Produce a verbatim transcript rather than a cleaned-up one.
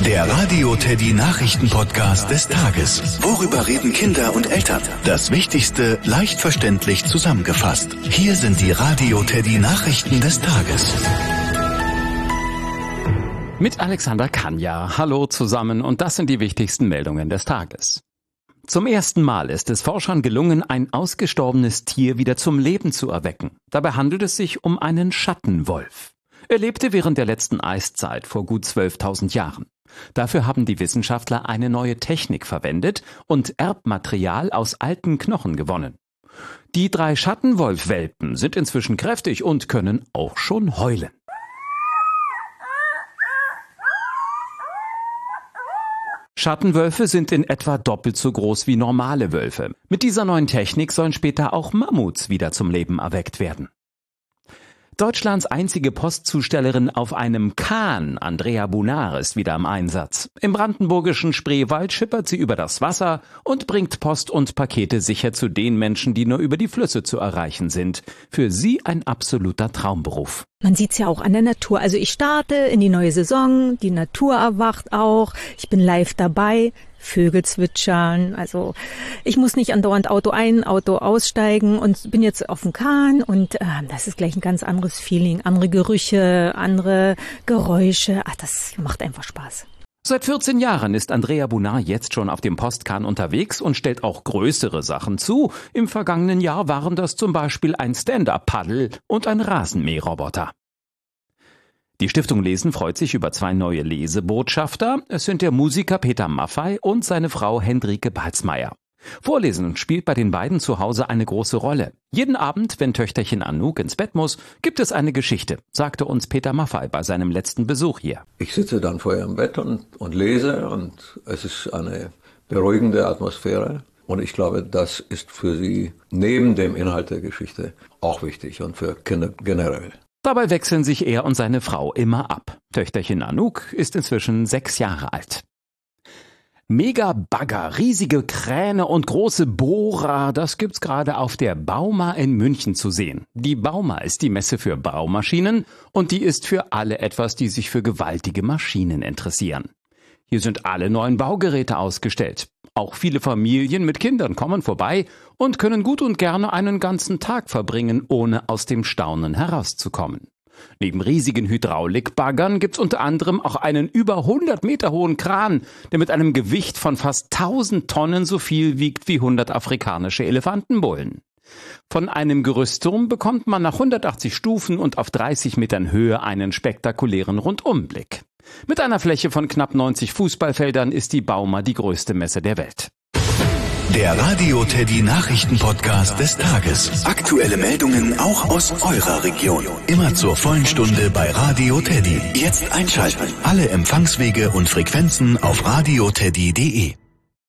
Der Radio Teddy Nachrichten-Podcast des Tages. Worüber reden Kinder und Eltern? Das Wichtigste leicht verständlich zusammengefasst. Hier sind die Radio Teddy Nachrichten des Tages. Mit Alexander Kanja. Hallo zusammen und das sind die wichtigsten Meldungen des Tages. Zum ersten Mal ist es Forschern gelungen, ein ausgestorbenes Tier wieder zum Leben zu erwecken. Dabei handelt es sich um einen Schattenwolf. Er lebte während der letzten Eiszeit vor gut zwölftausend Jahren. Dafür haben die Wissenschaftler eine neue Technik verwendet und Erbmaterial aus alten Knochen gewonnen. Die drei Schattenwolf-Welpen sind inzwischen kräftig und können auch schon heulen. Schattenwölfe sind in etwa doppelt so groß wie normale Wölfe. Mit dieser neuen Technik sollen später auch Mammuts wieder zum Leben erweckt werden. Deutschlands einzige Postzustellerin auf einem Kahn, Andrea Bunar, ist wieder im Einsatz. Im brandenburgischen Spreewald schippert sie über das Wasser und bringt Post und Pakete sicher zu den Menschen, die nur über die Flüsse zu erreichen sind. Für sie ein absoluter Traumberuf. Man sieht's ja auch an der Natur. Also ich starte in die neue Saison, die Natur erwacht auch, ich bin live dabei. Vögel zwitschern, also ich muss nicht andauernd Auto ein, Auto aussteigen und bin jetzt auf dem Kahn und äh, das ist gleich ein ganz anderes Feeling, andere Gerüche, andere Geräusche, ach, das macht einfach Spaß. Seit vierzehn Jahren ist Andrea Bunar jetzt schon auf dem Postkahn unterwegs und stellt auch größere Sachen zu. Im vergangenen Jahr waren das zum Beispiel ein Stand-Up-Paddel und ein Rasenmäherroboter. Die Stiftung Lesen freut sich über zwei neue Lesebotschafter. Es sind der Musiker Peter Maffay und seine Frau Hendrike Balzmeier. Vorlesen spielt bei den beiden zu Hause eine große Rolle. Jeden Abend, wenn Töchterchen Anouk ins Bett muss, gibt es eine Geschichte, sagte uns Peter Maffay bei seinem letzten Besuch hier. Ich sitze dann vor ihrem Bett und, und lese und es ist eine beruhigende Atmosphäre. Und ich glaube, das ist für sie neben dem Inhalt der Geschichte auch wichtig und für Kinder generell. Dabei wechseln sich er und seine Frau immer ab. Töchterchen Anouk ist inzwischen sechs Jahre alt. Megabagger, riesige Kräne und große Bohrer, das gibt's gerade auf der Bauma in München zu sehen. Die Bauma ist die Messe für Baumaschinen und die ist für alle etwas, die sich für gewaltige Maschinen interessieren. Hier sind alle neuen Baugeräte ausgestellt. Auch viele Familien mit Kindern kommen vorbei und können gut und gerne einen ganzen Tag verbringen, ohne aus dem Staunen herauszukommen. Neben riesigen Hydraulikbaggern gibt's unter anderem auch einen über hundert Meter hohen Kran, der mit einem Gewicht von fast tausend Tonnen so viel wiegt wie hundert afrikanische Elefantenbullen. Von einem Gerüstturm bekommt man nach hundertachtzig Stufen und auf dreißig Metern Höhe einen spektakulären Rundumblick. Mit einer Fläche von knapp neunzig Fußballfeldern ist die Bauma die größte Messe der Welt. Der Radio Teddy Nachrichten-Podcast des Tages. Aktuelle Meldungen auch aus eurer Region. Immer zur vollen Stunde bei Radio Teddy. Jetzt einschalten. Alle Empfangswege und Frequenzen auf radioteddy punkt de.